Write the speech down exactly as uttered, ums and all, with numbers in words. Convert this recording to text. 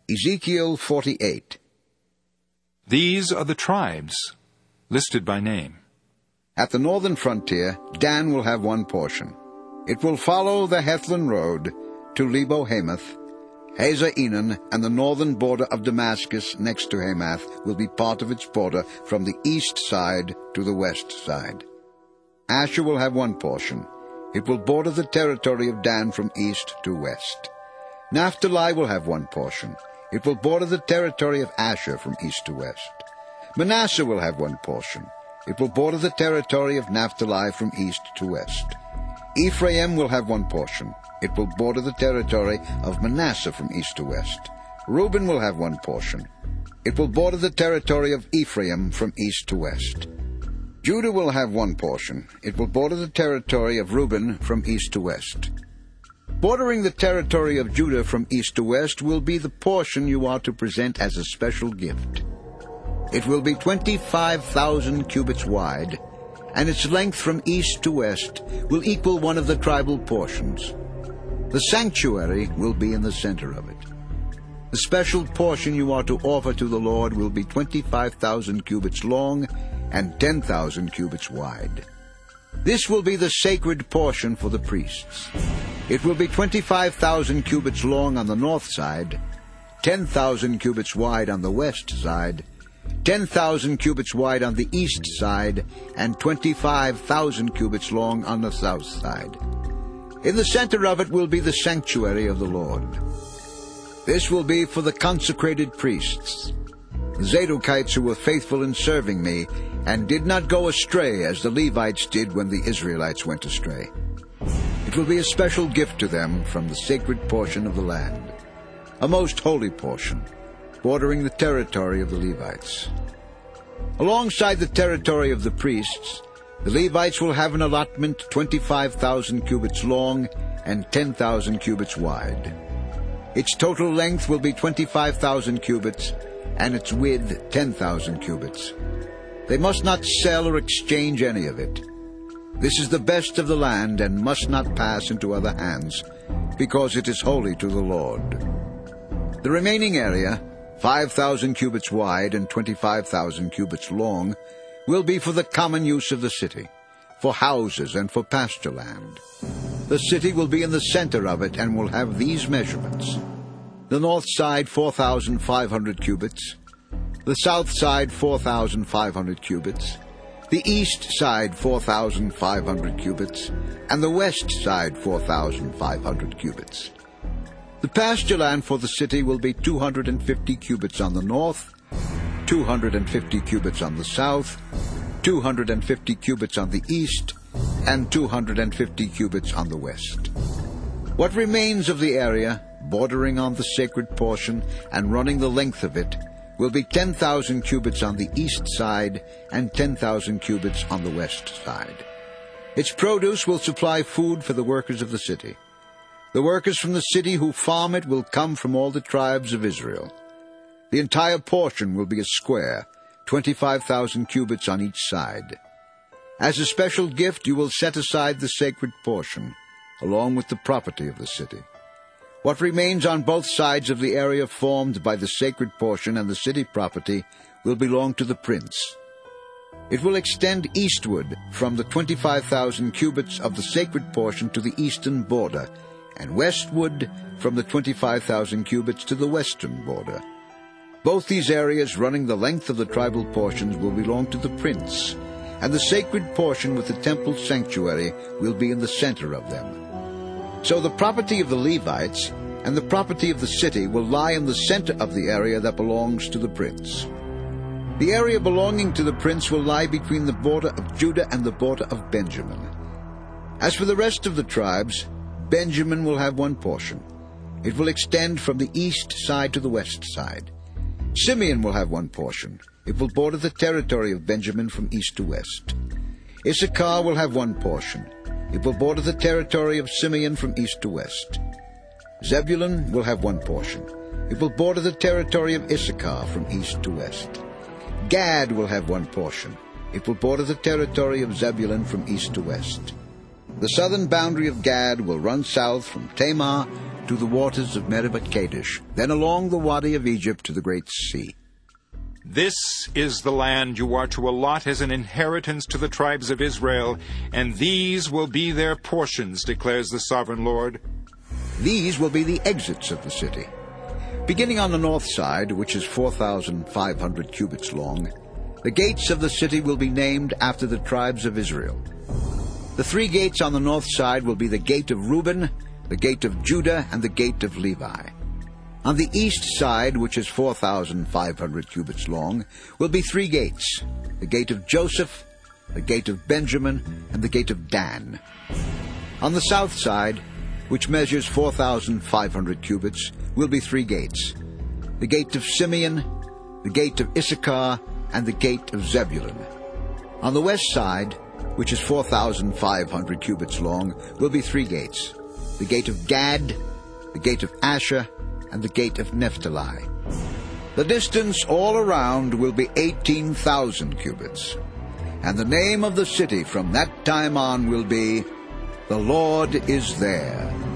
Ezekiel forty-eight. These are the tribes, listed by name. At the northern frontier, Dan will have one portion. It will follow the Hethlon road to Lebo-Hamath. Hazar-Enan and the northern border of Damascus next to Hamath will be part of its border from the east side to the west side. Asher will have one portion. It will border the territory of Dan from east to west. Naphtali will have one portion. It will border the territory of Asher from east to west. Manasseh will have one portion. It will border the territory of Naphtali from east to west. Ephraim will have one portion. It will border the territory of Manasseh from east to west. Reuben will have one portion. It will border the territory of Ephraim from east to west. Judah will have one portion. It will border the territory of Reuben from east to west. Bordering the territory of Judah from east to west will be the portion you are to present as a special gift. It will be twenty-five thousand cubits wide, and its length from east to west will equal one of the tribal portions. The sanctuary will be in the center of it. The special portion you are to offer to the Lord will be twenty-five thousand cubits long and ten thousand cubits wide. This will be the sacred portion for the priests. It will be twenty-five thousand cubits long on the north side, ten thousand cubits wide on the west side, ten thousand cubits wide on the east side, and twenty-five thousand cubits long on the south side. In the center of it will be the sanctuary of the Lord. This will be for the consecrated priests, the Zadokites who were faithful in serving me, and did not go astray as the Levites did when the Israelites went astray. It will be a special gift to them from the sacred portion of the land, a most holy portion, bordering the territory of the Levites. Alongside the territory of the priests, the Levites will have an allotment twenty-five thousand cubits long and ten thousand cubits wide. Its total length will be twenty-five thousand cubits, and its width ten thousand cubits. They must not sell or exchange any of it. This is the best of the land and must not pass into other hands, because it is holy to the Lord. The remaining area, five thousand cubits wide and twenty-five thousand cubits long, will be for the common use of the city, for houses and for pasture land. The city will be in the center of it and will have these measurements: the north side four thousand five hundred cubits, the south side four thousand five hundred cubits, the east side four thousand five hundred cubits, and the west side four thousand five hundred cubits. The pasture land for the city will be two hundred fifty cubits on the north, two hundred fifty cubits on the south, two hundred fifty cubits on the east, and two hundred fifty cubits on the west. What remains of the area, bordering on the sacred portion and running the length of it, will be ten thousand cubits on the east side and ten thousand cubits on the west side. Its produce will supply food for the workers of the city. The workers from the city who farm it will come from all the tribes of Israel. The entire portion will be a square, twenty-five thousand cubits on each side. As a special gift you will set aside the sacred portion, along with the property of the city. What remains on both sides of the area formed by the sacred portion and the city property will belong to the prince. It will extend eastward from the twenty-five thousand cubits of the sacred portion to the eastern border, and westward from the twenty-five thousand cubits to the western border. Both these areas running the length of the tribal portions will belong to the prince, and the sacred portion with the temple sanctuary will be in the center of them. So the property of the Levites and the property of the city will lie in the center of the area that belongs to the prince. The area belonging to the prince will lie between the border of Judah and the border of Benjamin. As for the rest of the tribes, Benjamin will have one portion. It will extend from the east side to the west side. Simeon will have one portion. It will border the territory of Benjamin from east to west. Issachar will have one portion. It will border the territory of Simeon from east to west. Zebulun will have one portion. It will border the territory of Issachar from east to west. Gad will have one portion. It will border the territory of Zebulun from east to west. The southern boundary of Gad will run south from Tamar to the waters of Meribah Kadesh, then along the Wadi of Egypt to the Great Sea. This is the land you are to allot as an inheritance to the tribes of Israel, and these will be their portions, declares the sovereign Lord. These will be the exits of the city. Beginning on the north side, which is four thousand five hundred cubits long, the gates of the city will be named after the tribes of Israel. The three gates on the north side will be the gate of Reuben, the gate of Judah, and the gate of Levi. On the east side, which is four thousand five hundred cubits long, will be three gates, the gate of Joseph, the gate of Benjamin, and the gate of Dan. On the south side, which measures four thousand five hundred cubits, will be three gates, the gate of Simeon, the gate of Issachar, and the gate of Zebulun. On the west side, which is four thousand five hundred cubits long, will be three gates, the gate of Gad, the gate of Asher, and the gate of Naphtali. The distance all around will be eighteen thousand cubits. And the name of the city from that time on will be, The Lord is There.